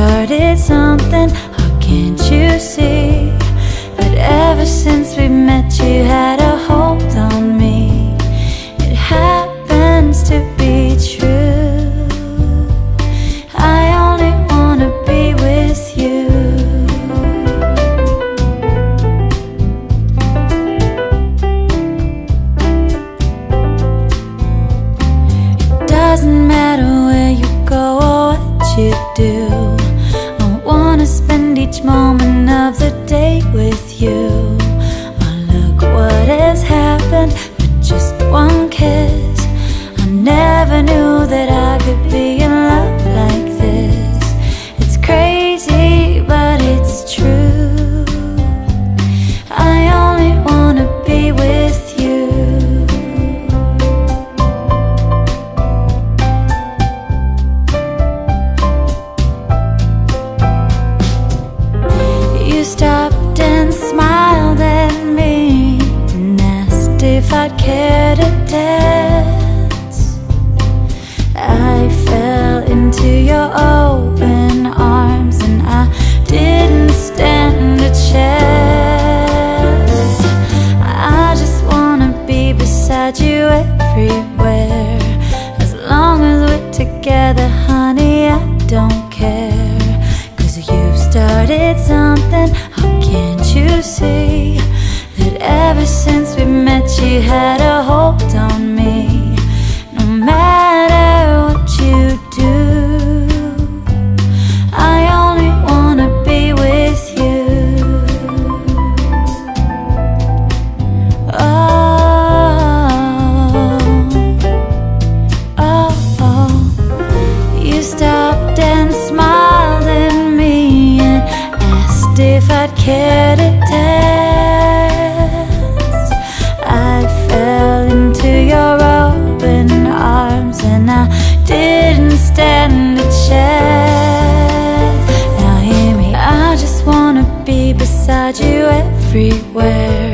started something, how can't you see that ever since we met you had a hold on me? It happens to be true. I only wanna be with you. It doesn't matter where you go or what you do, I wanna spend each moment of the day with you. Oh, look what has happened with just one kiss. I never knew that I could be in love like this. It's crazy, but it's true. I only wanna be with you. You stopped and smiled at me and asked if I'd care to dance. I fell into your open arms and I didn't stand a chance. I just wanna be beside you everywhere. As long as we're together, honey, I don't care. 'Cause you've started something, how can't you see that ever since we met you had a hold on me? No matter what you do, I only wanna be with you. Oh, you stopped and smiled at me and asked if I'd care to dance. I fell into your open arms and I didn't stand a chance. Now hear me, I just wanna be beside you everywhere.